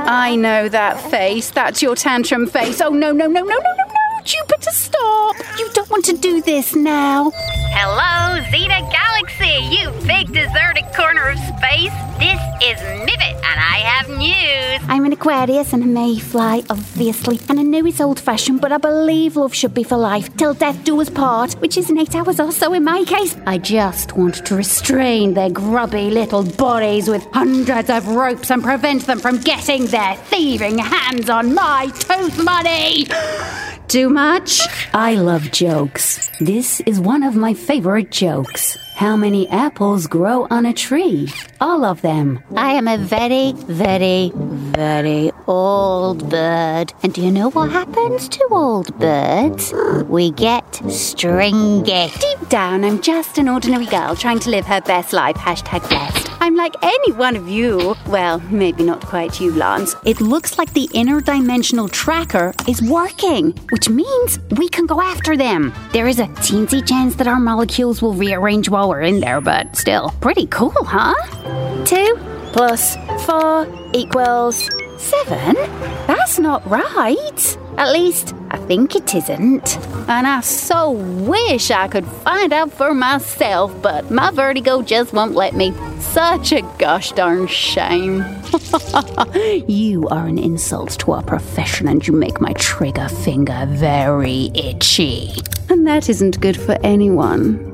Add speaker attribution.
Speaker 1: I know that face. That's your tantrum face. Oh, no. Jupiter, stop. You don't want to do this now.
Speaker 2: Hello, Zeta Galaxy, you big deserted corner of space. This is Nivet, and I have news.
Speaker 1: I'm an Aquarius and a Mayfly, obviously. And I know it's old-fashioned, but I believe love should be for life, till death do us part, which is in 8 hours or so in my case. I just want to restrain their grubby little bodies with hundreds of ropes and prevent them from getting their thieving hands on my tooth money. Too much? I love jokes. This is one of my favorite jokes. How many apples grow on a tree? All of them. I am a very, very, very old bird. And do you know what happens to old birds? We get stringy. Deep down, I'm just an ordinary girl trying to live her best life. #blessed. I'm like any one of you. Well, maybe not quite you, Lance. It looks like the interdimensional tracker is working, which means we can go after them. There is a teensy chance that our molecules will rearrange while we're in there, but still, pretty cool, huh? 2 + 4 = 7? That's not right. At least, I think it isn't. And I so wish I could find out for myself, but my vertigo just won't let me. Such a gosh darn shame. You are an insult to our profession, and you make my trigger finger very itchy. And that isn't good for anyone.